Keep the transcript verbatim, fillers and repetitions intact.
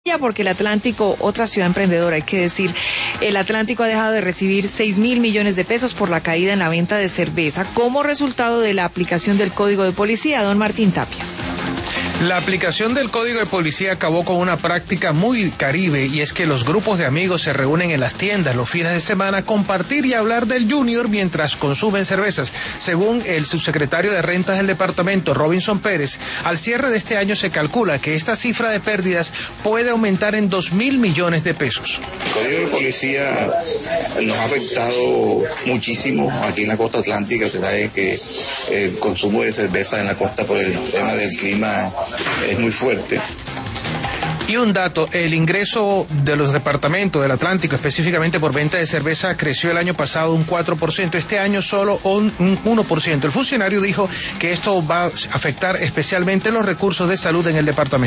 Porque el Atlántico, otra ciudad emprendedora, hay que decir, el Atlántico ha dejado de recibir seis mil millones de pesos por la caída en la venta de cerveza como resultado de la aplicación del Código de Policía. Don Martín Tapias. La aplicación del Código de Policía acabó con una práctica muy caribe, y es que los grupos de amigos se reúnen en las tiendas los fines de semana a compartir y hablar del Junior mientras consumen cervezas. Según el subsecretario de Rentas del departamento, Robinson Pérez, al cierre de este año se calcula que esta cifra de pérdidas puede aumentar en dos mil millones de pesos. El Código de Policía nos ha afectado muchísimo aquí en la costa atlántica. Usted sabe que el consumo de cerveza en la costa por el tema del clima es muy fuerte. Y un dato, el ingreso de los departamentos del Atlántico, específicamente por venta de cerveza, creció el año pasado un cuatro por ciento, este año solo un, un uno por ciento. El funcionario dijo que esto va a afectar especialmente los recursos de salud en el departamento.